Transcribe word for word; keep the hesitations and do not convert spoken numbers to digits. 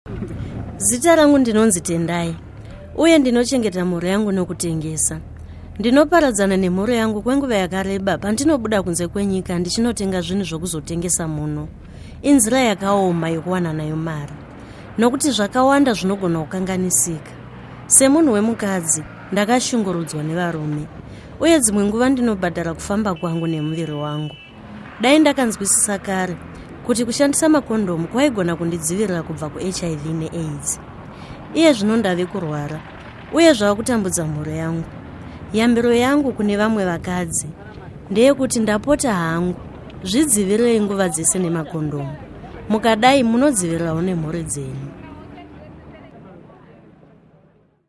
Zita rangu ndinonzi Tendai, uye ndinochengeta mhuri yangu nokutengesa. Ndinoparadzana nemhuri yangu kwenguva yakareba pandinobuda kunze kwenyika ndichinotenga zvinhu zvokuzotengesa muno. Inzira yakaoma yokuwana nayo mari, nokuti zvakawanda zvinogona kukanganisika. Semunhu wemukadzi ndakashungurudzwa nevarume, uye dzimwe nguva ndinobhadhara kufamba kwangu nemuviri wangu. Dai ndakanzwisisa kare kuti kushandisa makondomu kwaigona kundidzivirira kubva ku-H I V ne-AIDS. Iye zvino ndave kurwara uye zvava kutambudza mhuri yangu. Yambiro yangu kune vamwe vakadzi ndeyekuti ndapota hangu zvidzivirirei nguva dzese nemakondomu. Mukadai munodzivirirawo nemhuri dzenyu.